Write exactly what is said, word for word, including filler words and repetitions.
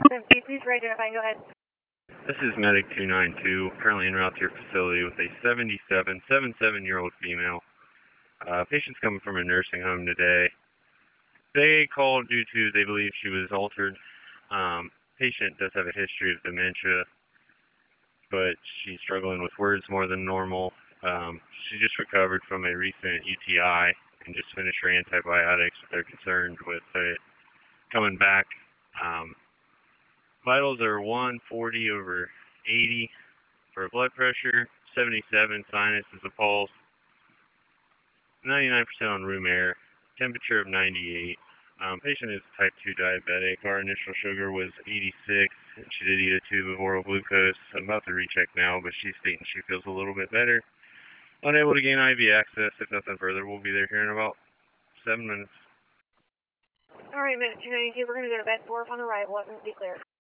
Please right identify. Go ahead. This is Medic two nine two, currently en route to your facility with a seventy-seven, seventy-seven-year-old female. Uh, patient's coming from a nursing home today. They called due to, they believe she was altered. Um, patient does have a history of dementia, but she's struggling with words more than normal. Um, she just recovered from a recent U T I and just finished her antibiotics. They're concerned with it coming back. Um, vitals are one forty over eighty for blood pressure, seventy-seven sinus is a pulse, ninety-nine percent on room air, temperature of ninety-eight. Um, patient is type two diabetic. Our initial sugar was eighty-six. She did eat a tube of oral glucose. I'm about to recheck now, but she's stating she feels a little bit better. Unable to gain I V access. If nothing further, we'll be there here in about seven minutes. All right, Medic two ninety-two, we're going to go to bed four upon arrival. Let me be clear.